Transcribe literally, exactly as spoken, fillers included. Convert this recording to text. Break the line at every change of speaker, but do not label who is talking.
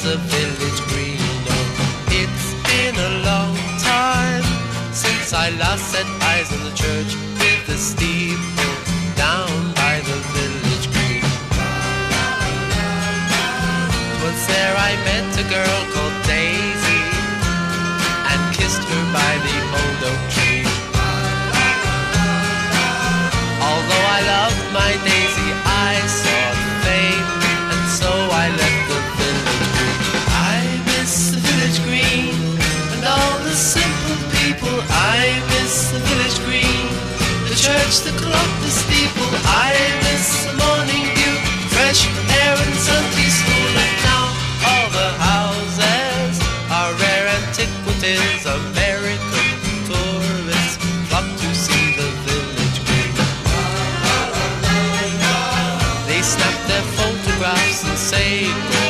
the village green. Oh, it's been a long time since I last set eyes on the church with the steeple down by the village green. 'Twas there I met a girl called Daisy and kissed her by the old oak tree. Although I loved my Daisy, I saw fame, and so I left the village green. I miss the village green and all the simple people. I miss the village green, the church, the clock, the steeple. I miss the morning dew, fresh air and Sunday school. And now all the houses are rare antiquities. American tourists flock to see the village green. They snap their photographs and say